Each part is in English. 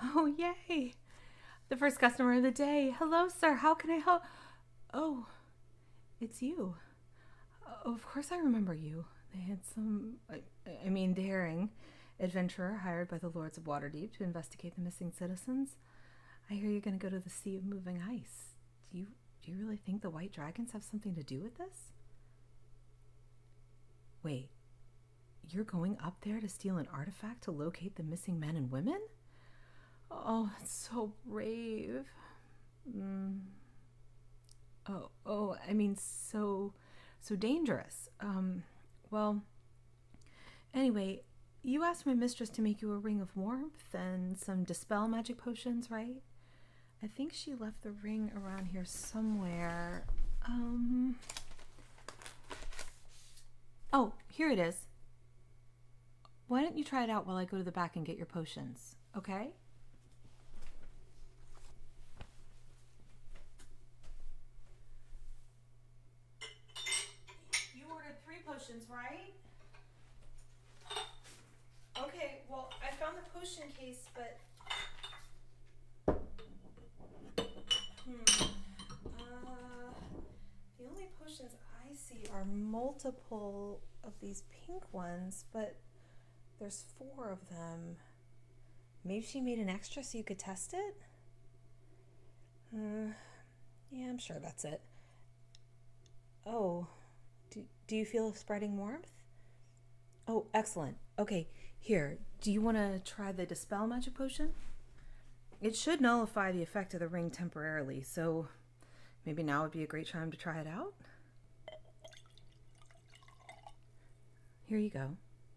Oh, yay. The first customer of the day. Hello, sir. How can I help? Oh, it's you. Of course I remember you. The handsome, daring adventurer hired by the Lords of Waterdeep to investigate the missing citizens. I hear you're going to go to the Sea of Moving Ice. Do you really think the White Dragons have something to do with this? Wait, you're going up there to steal an artifact to locate the missing men and women? Oh, that's so brave. Mm. So dangerous. Well, anyway, you asked my mistress to make you a ring of warmth and some dispel magic potions, right? I think she left the ring around here somewhere. Oh, here it is. Why don't you try it out while I go to the back and get your potions, okay? You ordered 3 potions, right? Okay, well, I found the potion case, but... The only potions I see are multiple of these pink ones, but there's 4 of them. Maybe she made an extra so you could test it? Yeah, I'm sure that's it. Oh, do you feel spreading warmth? Oh, excellent. Okay, here, do you want to try the Dispel Magic Potion? It should nullify the effect of the ring temporarily, so maybe now would be a great time to try it out. Here you go.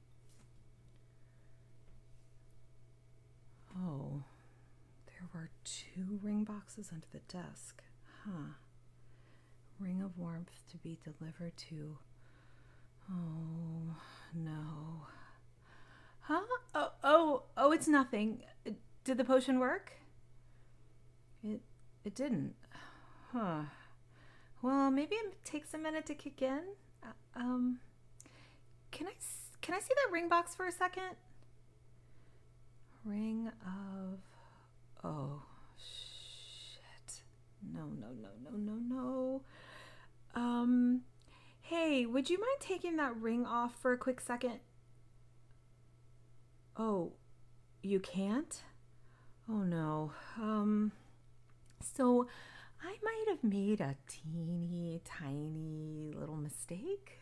Oh, there were 2 ring boxes under the desk. Huh. Ring of warmth to be delivered to... Oh, no. Huh? Oh, it's nothing. Did the potion work? It didn't. Huh. Well, maybe it takes a minute to kick in. Can I see that ring box for a second? Ring of... Oh, shit. No. Hey, would you mind taking that ring off for a quick second? Oh, you can't? Oh no. So I might have made a teeny tiny little mistake.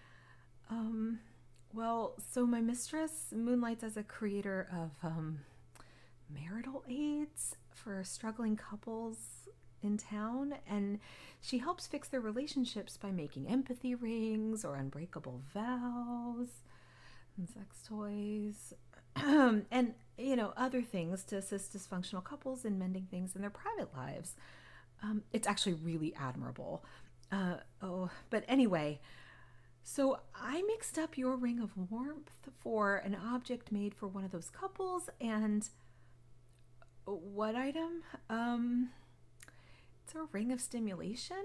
Well, so my mistress moonlights as a creator of marital aids for struggling couples in town, and she helps fix their relationships by making empathy rings or unbreakable vows and sex toys and other things to assist dysfunctional couples in mending things in their private lives. It's actually really admirable. But anyway, so I mixed up your ring of warmth for an object made for one of those couples, and what item? It's a ring of stimulation.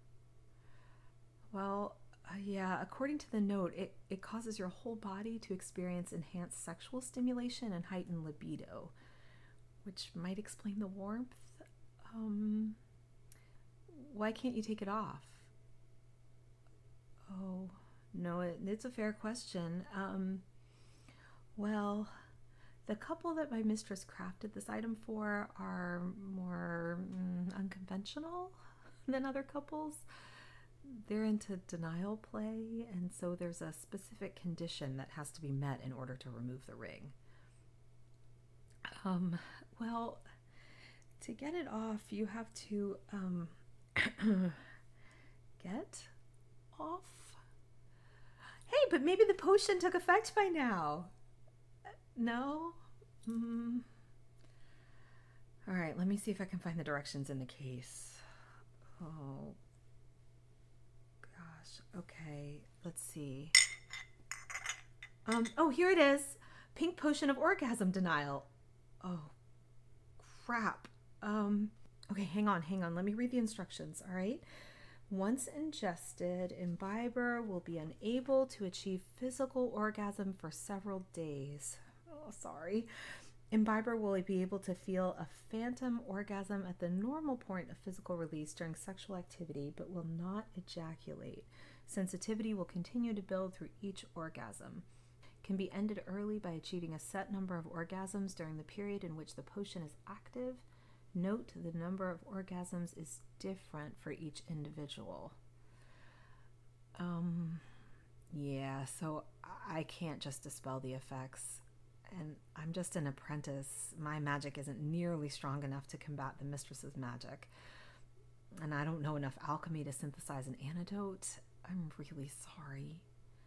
Well, yeah, according to the note, it causes your whole body to experience enhanced sexual stimulation and heightened libido, which might explain the warmth. Why can't you take it off? Oh, no, it's a fair question. Well, the couple that my mistress crafted this item for are more unconventional than other couples. They're into denial play, and so there's a specific condition that has to be met in order to remove the ring. Well, to get it off, you have to get off. Hey, but maybe the potion took effect by now. No? All right, let me see if I can find the directions in the case. Oh, gosh. Okay, let's see. Here it is. Pink potion of orgasm denial. Oh, crap. Okay, hang on. Let me read the instructions, all right? Once ingested, imbiber will be unable to achieve physical orgasm for several days. Oh, sorry. Imbiber will be able to feel a phantom orgasm at the normal point of physical release during sexual activity, but will not ejaculate. Sensitivity will continue to build through each orgasm. Can be ended early by achieving a set number of orgasms during the period in which the potion is active. Note the number of orgasms is different for each individual. Yeah, so I can't just dispel the effects. And I'm just an apprentice. My magic isn't nearly strong enough to combat the mistress's magic. And I don't know enough alchemy to synthesize an antidote. I'm really sorry.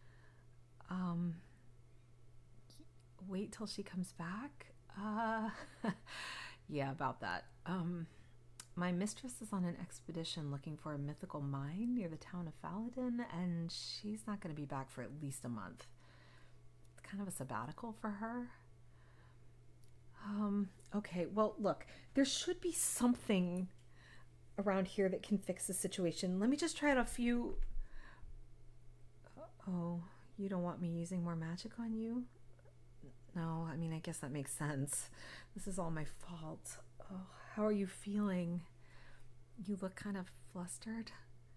Wait till she comes back? Yeah, about that. My mistress is on an expedition looking for a mythical mine near the town of Faladin, and she's not going to be back for at least a month. It's kind of a sabbatical for her. Okay, well, look, there should be something around here that can fix the situation. Let me just try out a few... Oh, you don't want me using more magic on you? No, I mean, I guess that makes sense. This is all my fault. Oh, how are you feeling? You look kind of flustered.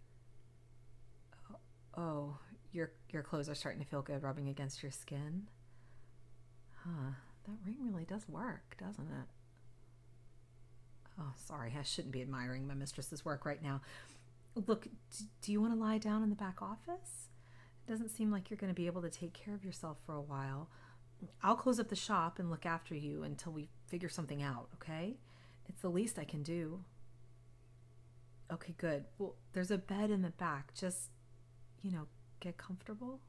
Oh, your clothes are starting to feel good rubbing against your skin. Huh, that ring really does work, doesn't it? Oh, sorry, I shouldn't be admiring my mistress's work right now. Look, do you want to lie down in the back office? It doesn't seem like you're going to be able to take care of yourself for a while. I'll close up the shop and look after you until we figure something out, okay? It's the least I can do. Okay, good. Well, there's a bed in the back. Just, get comfortable.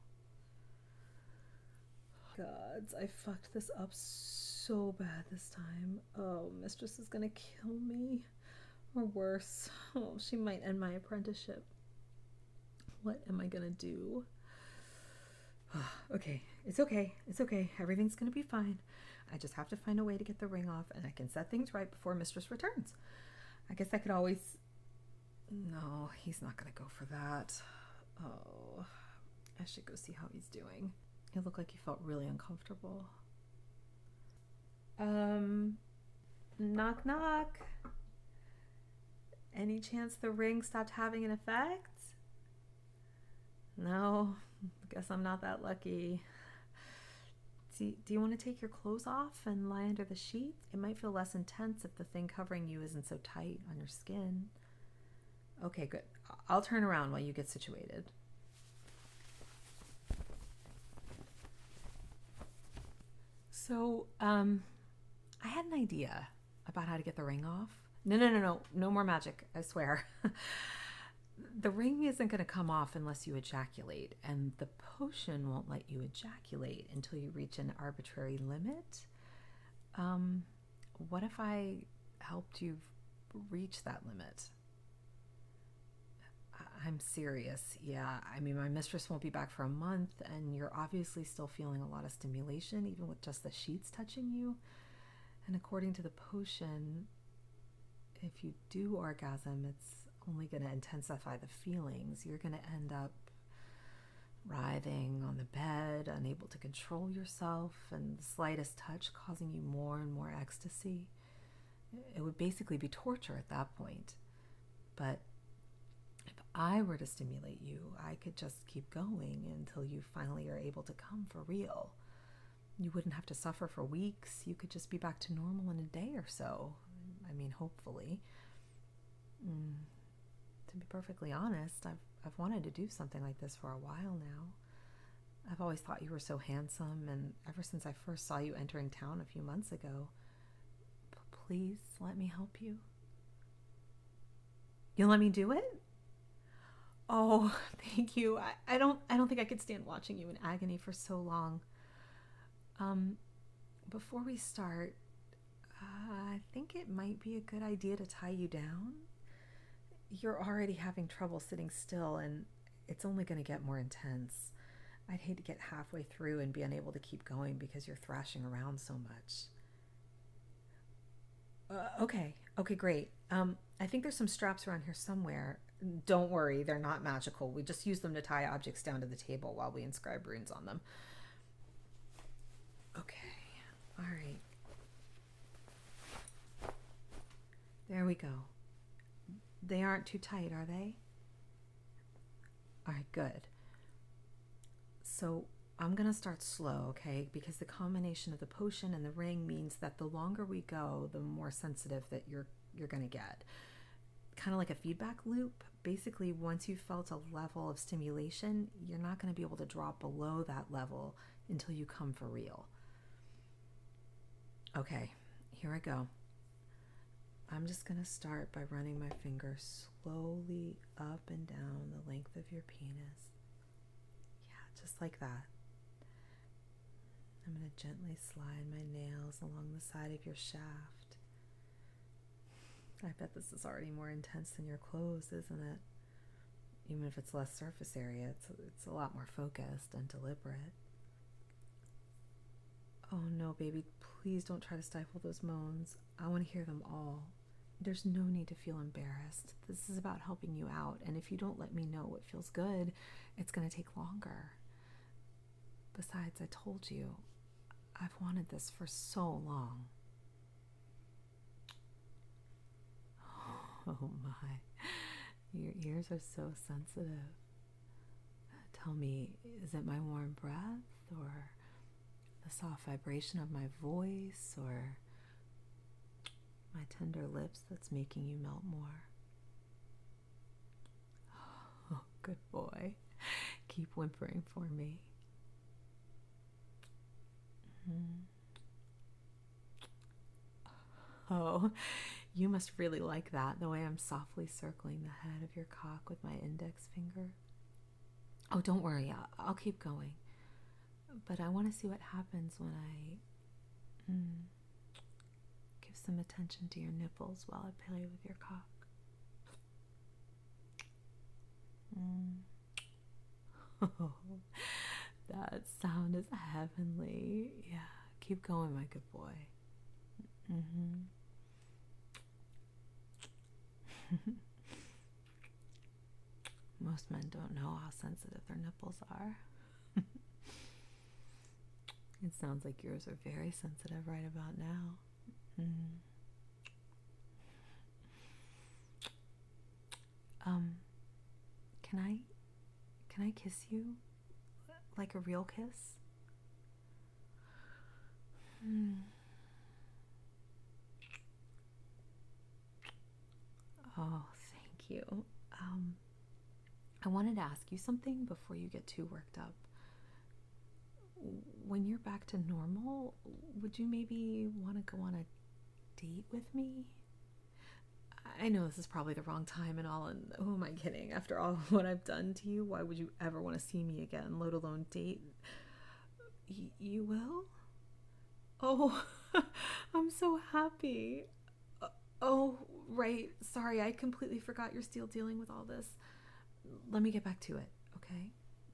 Gods, I fucked this up so bad this time. Oh, mistress is gonna kill me. Or worse. Oh, she might end my apprenticeship. What am I gonna do? Okay, it's okay. It's okay. Everything's gonna be fine. I just have to find a way to get the ring off, and I can set things right before mistress returns. I guess I could always... No, he's not gonna go for that. Oh, I should go see how he's doing. It looked like he felt really uncomfortable. Knock knock. Any chance the ring stopped having an effect? No, guess I'm not that lucky. Do you want to take your clothes off and lie under the sheet? It might feel less intense if the thing covering you isn't so tight on your skin. Okay, good. I'll turn around while you get situated. So, I had an idea about how to get the ring off. No more magic, I swear. The ring isn't going to come off unless you ejaculate, and the potion won't let you ejaculate until you reach an arbitrary limit. What if I helped you reach that limit? I'm serious. Yeah, I mean, my mistress won't be back for a month, and you're obviously still feeling a lot of stimulation, even with just the sheets touching you. And according to the potion, if you do orgasm, it's only going to intensify the feelings. You're going to end up writhing on the bed, unable to control yourself, and the slightest touch causing you more and more ecstasy. It would basically be torture at that point. But if I were to stimulate you, I could just keep going until you finally are able to come for real. You wouldn't have to suffer for weeks. You could just be back to normal in a day or so. I mean, hopefully. To be perfectly honest, I've wanted to do something like this for a while now. I've always thought you were so handsome, and ever since I first saw you entering town a few months ago. Please let me help you. You'll let me do it? Oh, thank you. I don't think I could stand watching you in agony for so long. Before we start, I think it might be a good idea to tie you down. You're already having trouble sitting still, and it's only going to get more intense. I'd hate to get halfway through and be unable to keep going because you're thrashing around so much. Okay, great. I think there's some straps around here somewhere. Don't worry, they're not magical. We just use them to tie objects down to the table while we inscribe runes on them. Okay, all right. we go. They aren't too tight, are they? All right, good. So I'm going to start slow, okay? Because the combination of the potion and the ring means that the longer we go, the more sensitive that you're going to get. Kind of like a feedback loop. Basically, once you've felt a level of stimulation, you're not going to be able to drop below that level until you come for real. Okay, here I go. I'm just going to start by running my fingers slowly up and down the length of your penis. Yeah, just like that. I'm going to gently slide my nails along the side of your shaft. I bet this is already more intense than your clothes, isn't it? Even if it's less surface area, it's a lot more focused and deliberate. Oh no, baby, please don't try to stifle those moans. I want to hear them all. There's no need to feel embarrassed. This is about helping you out, and if you don't let me know what feels good, it's going to take longer. Besides, I told you, I've wanted this for so long. Oh my, your ears are so sensitive. Tell me, is it my warm breath, or the soft vibration of my voice, or my tender lips that's making you melt more? Oh, good boy. Keep whimpering for me. Oh, you must really like that, the way I'm softly circling the head of your cock with my index finger. Oh, don't worry, I'll keep going. But I want to see what happens when I give some attention to your nipples while I play with your cock. Oh, that sound is heavenly. Yeah, keep going, my good boy. Most men don't know how sensitive their nipples are. It sounds like yours are very sensitive right about now. Can I kiss you? Like a real kiss? Oh, thank you. I wanted to ask you something before you get too worked up. When you're back to normal, would you maybe want to go on a date with me? I know this is probably the wrong time and all, and who am I kidding? After all what I've done to you, why would you ever want to see me again, let alone date? You will? Oh, I'm so happy. Oh, right. Sorry, I completely forgot you're still dealing with all this. Let me get back to it, okay?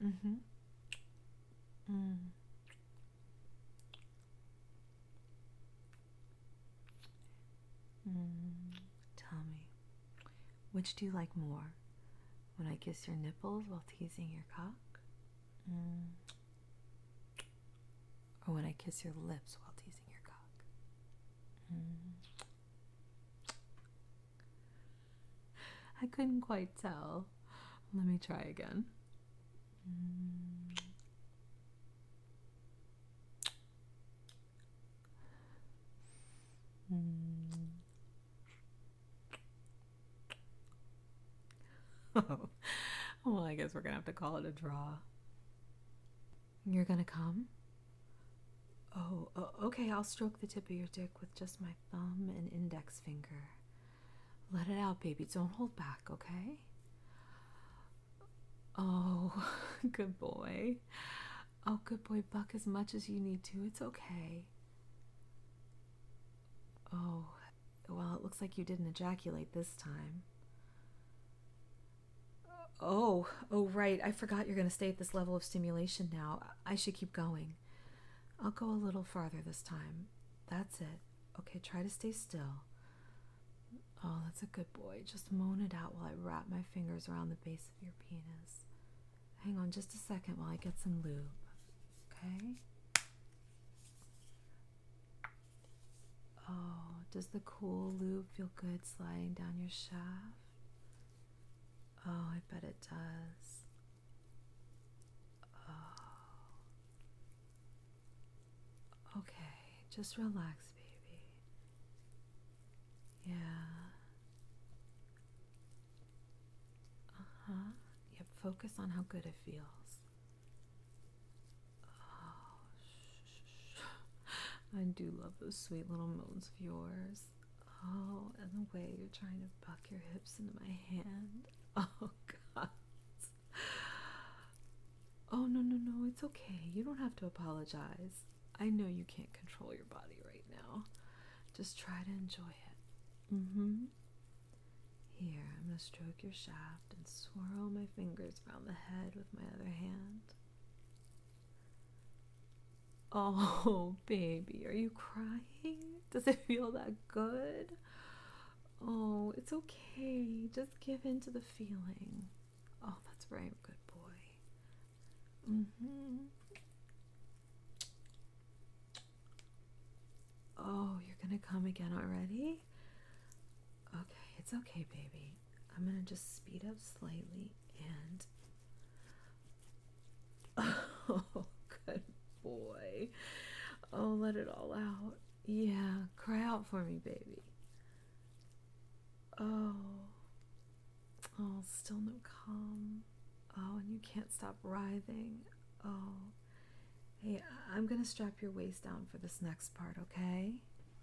Tell me, which do you like more? When I kiss your nipples while teasing your cock? Or when I kiss your lips while teasing your cock? I couldn't quite tell. Let me try again. Oh, well, I guess we're gonna have to call it a draw. You're gonna come? Oh, okay, I'll stroke the tip of your dick with just my thumb and index finger. Let it out, baby. Don't hold back, okay? Oh, good boy. Oh, good boy, buck as much as you need to. It's okay. Oh, well, it looks like you didn't ejaculate this time. Oh, right. I forgot you're going to stay at this level of stimulation now. I should keep going. I'll go a little farther this time. That's it. Okay, try to stay still. Oh, that's a good boy. Just moan it out while I wrap my fingers around the base of your penis. Hang on just a second while I get some lube. Okay? Oh, Does the cool lube feel good sliding down your shaft? Oh, I bet it does. Oh. Okay, just relax, baby. Yeah. Uh-huh. Yep, focus on how good it feels. I do love those sweet little moans of yours. Oh, and the way you're trying to buck your hips into my hand. Oh, God. Oh, no, it's okay. You don't have to apologize. I know you can't control your body right now. Just try to enjoy it. Here, I'm going to stroke your shaft and swirl my fingers around the head with my other hand. Oh, baby, are you crying? Does it feel that good? Oh, it's okay. Just give in to the feeling. Oh, that's right, good boy. Oh, you're gonna come again already? Okay, it's okay, baby. I'm gonna just speed up slightly and... Oh, good boy. Oh, let it all out. Yeah, cry out for me, baby. Oh, still no calm. Oh, and you can't stop writhing. Oh, hey, I'm gonna strap your waist down for this next part, okay?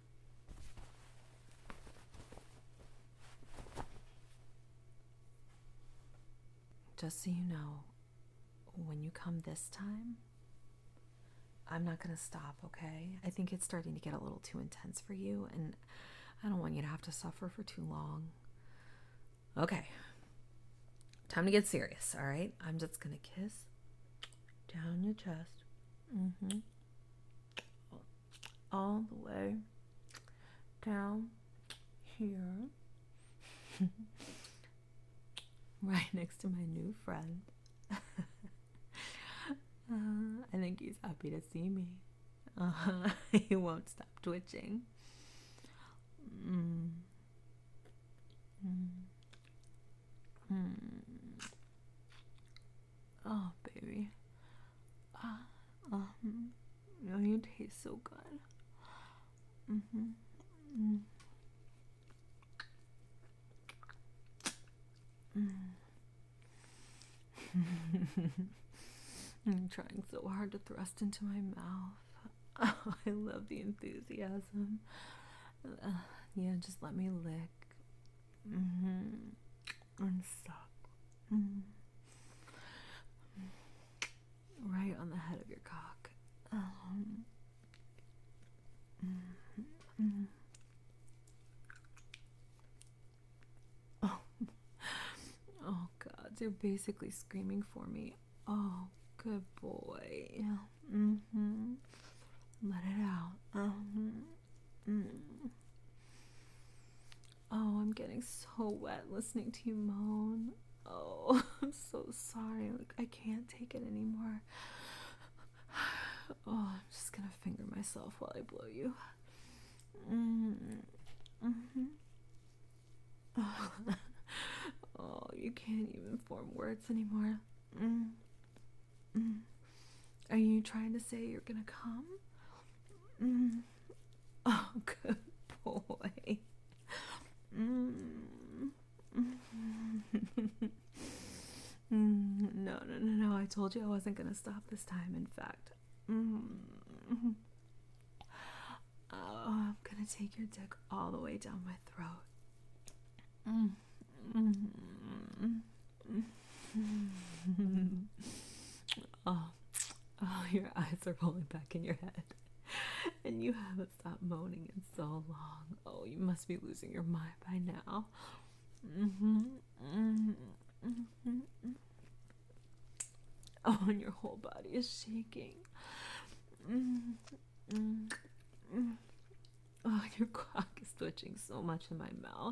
Just so you know, when you come this time, I'm not gonna stop, okay? I think it's starting to get a little too intense for you, and I don't want you to have to suffer for too long. Okay, time to get serious, all right? I'm just gonna kiss down your chest. All the way down here. Right next to my new friend. I think he's happy to see me. He won't stop twitching. Oh, baby. Oh, you taste so good. I'm trying so hard to thrust into my mouth. Oh, I love the enthusiasm. Yeah, just let me lick. And suck. Right on the head of your cock. Oh, God, you're basically screaming for me. Oh, good boy. Let it out. Oh, I'm getting so wet listening to you moan. Oh, I'm so sorry. Like, I can't take it anymore. Oh, I'm just gonna finger myself while I blow you. Oh, you can't even form words anymore. Are you trying to say you're gonna come? Oh, good boy. No. I told you I wasn't gonna stop this time, in fact. Oh, I'm gonna take your dick all the way down my throat. Oh, your eyes are rolling back in your head. And you haven't stopped moaning in so long. Oh, you must be losing your mind by now. Oh, and your whole body is shaking. Oh, your cock is twitching so much in my mouth.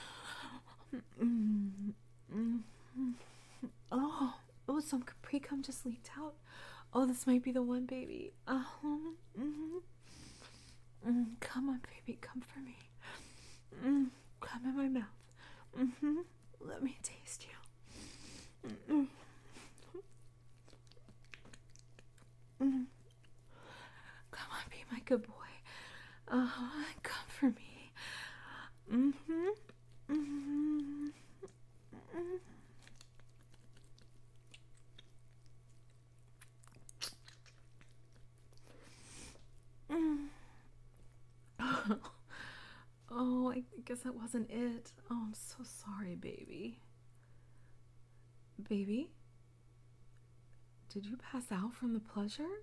Oh, some pre-cum just leaked out. Oh, this might be the one, baby. Come on, baby, come for me. Come in my mouth. Let me taste you. Come on, be my good boy. Come for me. Oh, I guess that wasn't it. Oh, I'm so sorry, baby. Baby? Did you pass out from the pleasure?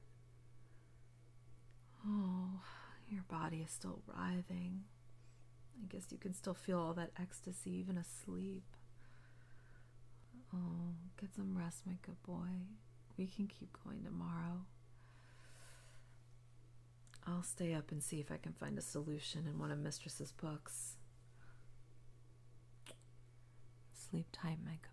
Oh, your body is still writhing. I guess you can still feel all that ecstasy even asleep. Oh, get some rest, my good boy. We can keep going tomorrow. I'll stay up and see if I can find a solution in one of Mistress's books. Sleep tight, my good